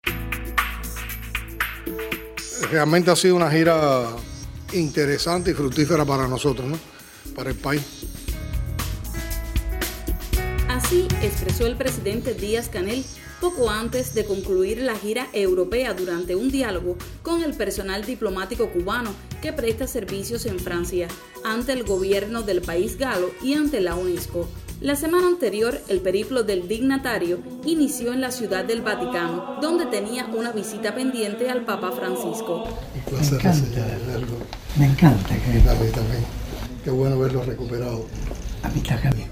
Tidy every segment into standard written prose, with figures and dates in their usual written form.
Realmente ha sido una gira interesante y fructífera para nosotros, ¿no? Para el país. Así expresó el presidente Díaz-Canel poco antes de concluir la gira europea durante un diálogo con el personal diplomático cubano que presta servicios en Francia, ante el gobierno del país galo y ante la UNESCO. La semana anterior, el periplo del dignatario inició en la Ciudad del Vaticano, donde tenía una visita pendiente al Papa Francisco. Me encanta que también. Qué bueno verlo recuperado. A mí también.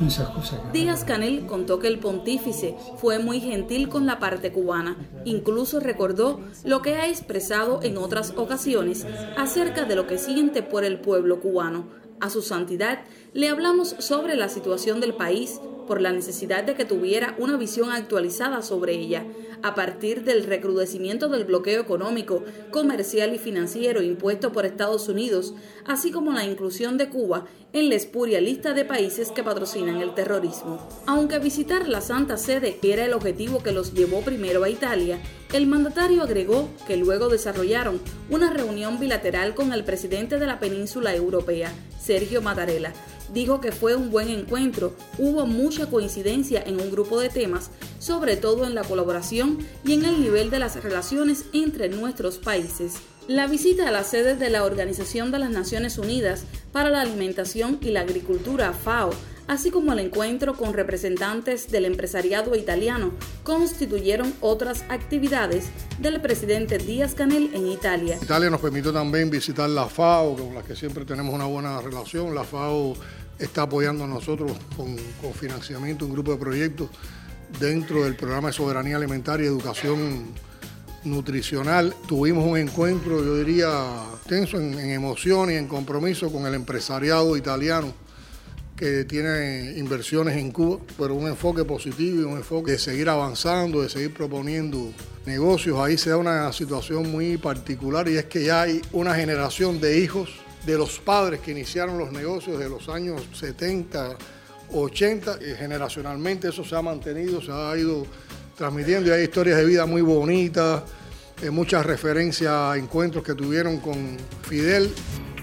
Díaz-Canel contó que el pontífice fue muy gentil con la parte cubana. Incluso recordó lo que ha expresado en otras ocasiones acerca de lo que siente por el pueblo cubano. A su santidad le hablamos sobre la situación del país, por la necesidad de que tuviera una visión actualizada sobre ella, a partir del recrudecimiento del bloqueo económico, comercial y financiero impuesto por Estados Unidos, así como la inclusión de Cuba en la espuria lista de países que patrocinan el terrorismo. Aunque visitar la Santa Sede era el objetivo que los llevó primero a Italia, el mandatario agregó que luego desarrollaron una reunión bilateral con el presidente de la península europea, Sergio Mattarella. Dijo que fue un buen encuentro, hubo mucha coincidencia en un grupo de temas, sobre todo en la colaboración y en el nivel de las relaciones entre nuestros países. La visita a la sede de la Organización de las Naciones Unidas para la Alimentación y la Agricultura, FAO, así como el encuentro con representantes del empresariado italiano, constituyeron otras actividades del presidente Díaz-Canel en Italia. Italia nos permitió también visitar la FAO, con la que siempre tenemos una buena relación. La FAO está apoyando a nosotros con financiamiento, un grupo de proyectos dentro del programa de soberanía alimentaria y educación nutricional. Tuvimos un encuentro, yo diría, tenso en emoción y en compromiso con el empresariado italiano que tiene inversiones en Cuba, pero un enfoque positivo y un enfoque de seguir avanzando, de seguir proponiendo negocios. Ahí se da una situación muy particular y es que ya hay una generación de hijos de los padres que iniciaron los negocios de los años 70, 80, y generacionalmente eso se ha mantenido, se ha ido transmitiendo y hay historias de vida muy bonitas, muchas referencias a encuentros que tuvieron con Fidel.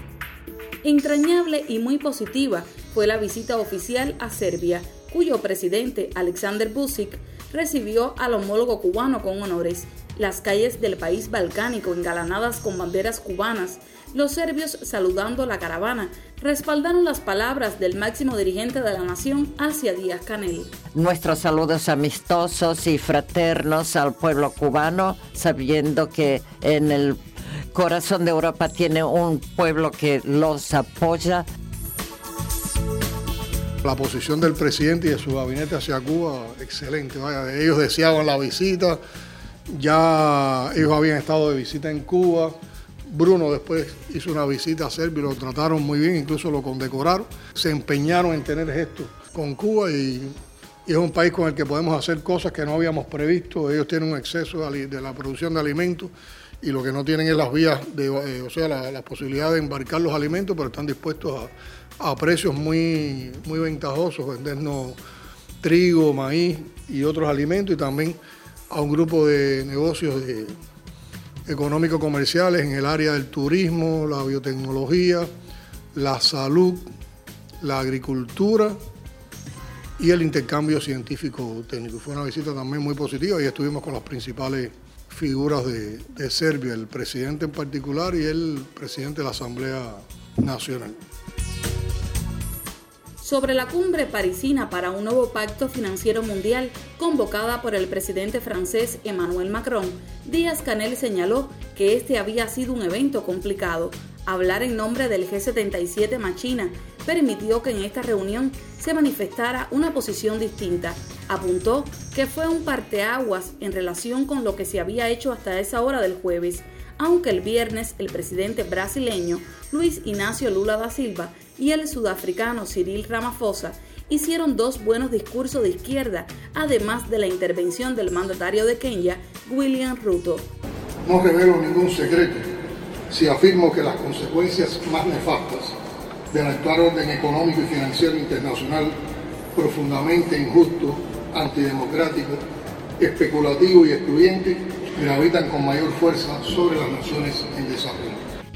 Entrañable y muy positiva fue la visita oficial a Serbia, cuyo presidente, Aleksandar Vučić, recibió al homólogo cubano con honores. Las calles del país balcánico engalanadas con banderas cubanas, los serbios saludando la caravana, respaldaron las palabras del máximo dirigente de la nación hacia Díaz-Canel. Nuestros saludos amistosos y fraternos al pueblo cubano, sabiendo que en el corazón de Europa tiene un pueblo que los apoya. La posición del presidente y de su gabinete hacia Cuba, excelente. Vaya, ellos deseaban la visita, ya ellos habían estado de visita en Cuba. Bruno después hizo una visita a Serbia y lo trataron muy bien, incluso lo condecoraron. Se empeñaron en tener gestos con Cuba y es un país con el que podemos hacer cosas que no habíamos previsto. Ellos tienen un exceso de la producción de alimentos y lo que no tienen es las vías, la posibilidad de embarcar los alimentos, pero están dispuestos a precios muy, muy ventajosos, vendernos trigo, maíz y otros alimentos, y también a un grupo de negocios económico-comerciales en el área del turismo, la biotecnología, la salud, la agricultura y el intercambio científico-técnico. Fue una visita también muy positiva y estuvimos con las principales figuras de Serbia, el presidente en particular y el presidente de la Asamblea Nacional. Sobre la cumbre parisina para un nuevo pacto financiero mundial convocada por el presidente francés Emmanuel Macron, Díaz-Canel señaló que este había sido un evento complicado. Hablar en nombre del G77 más China permitió que en esta reunión se manifestara una posición distinta. Apuntó que fue un parteaguas en relación con lo que se había hecho hasta esa hora del jueves, aunque el viernes el presidente brasileño Luiz Inácio Lula da Silva y el sudafricano Cyril Ramaphosa hicieron dos buenos discursos de izquierda, además de la intervención del mandatario de Kenia, William Ruto. No revelo ningún secreto si afirmo que las consecuencias más nefastas del actual orden económico y financiero internacional, profundamente injusto, antidemocrático, especulativo y excluyente, gravitan con mayor fuerza sobre las naciones en desarrollo.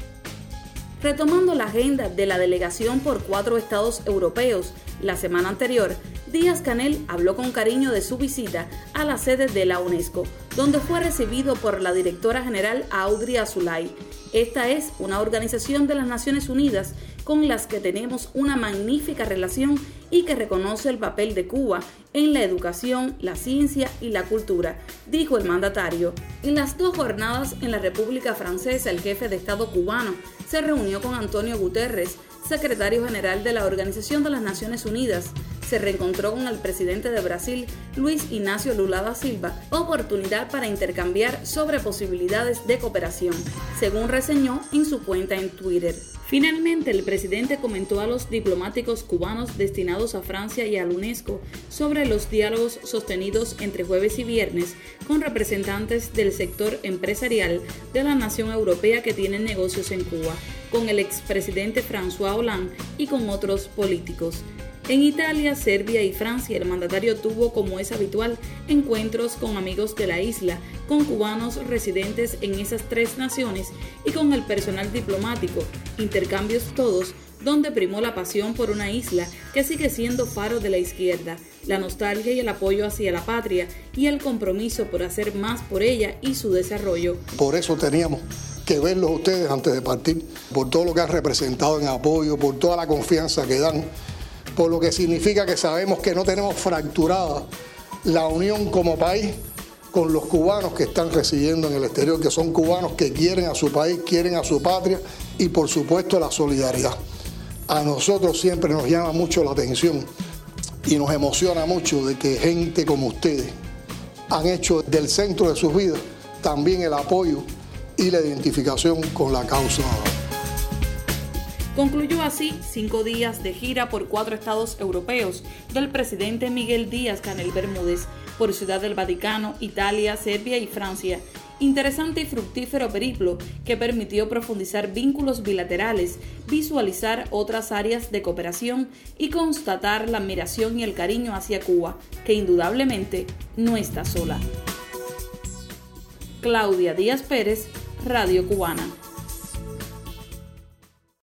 Retomando la agenda de la delegación por 4 estados europeos, la semana anterior, Díaz-Canel habló con cariño de su visita a la sede de la UNESCO, donde fue recibido por la directora general Audrey Azoulay. Esta es una organización de las Naciones Unidas con las que tenemos una magnífica relación y que reconoce el papel de Cuba en la educación, la ciencia y la cultura, dijo el mandatario. En las 2 jornadas en la República Francesa, el jefe de Estado cubano se reunió con Antonio Guterres, secretario general de la Organización de las Naciones Unidas. Se reencontró con el presidente de Brasil, Luis Ignacio Lula da Silva, oportunidad para intercambiar sobre posibilidades de cooperación, según reseñó en su cuenta en Twitter. Finalmente, el presidente comentó a los diplomáticos cubanos destinados a Francia y a la UNESCO sobre los diálogos sostenidos entre jueves y viernes con representantes del sector empresarial de la nación europea que tienen negocios en Cuba, con el expresidente François Hollande y con otros políticos. En Italia, Serbia y Francia, el mandatario tuvo, como es habitual, encuentros con amigos de la isla, con cubanos residentes en esas 3 naciones y con el personal diplomático, intercambios todos, donde primó la pasión por una isla que sigue siendo faro de la izquierda, la nostalgia y el apoyo hacia la patria y el compromiso por hacer más por ella y su desarrollo. Por eso teníamos que verlos ustedes antes de partir, por todo lo que han representado en apoyo, por toda la confianza que dan, por lo que significa que sabemos que no tenemos fracturada la unión como país con los cubanos que están residiendo en el exterior, que son cubanos que quieren a su país, quieren a su patria y por supuesto la solidaridad. A nosotros siempre nos llama mucho la atención y nos emociona mucho de que gente como ustedes han hecho del centro de sus vidas también el apoyo y la identificación con la causa. Concluyó así 5 días de gira por 4 estados europeos del presidente Miguel Díaz-Canel Bermúdez por Ciudad del Vaticano, Italia, Serbia y Francia. Interesante y fructífero periplo que permitió profundizar vínculos bilaterales, visualizar otras áreas de cooperación y constatar la admiración y el cariño hacia Cuba, que indudablemente no está sola. Claudia Díaz Pérez, Radio Cubana.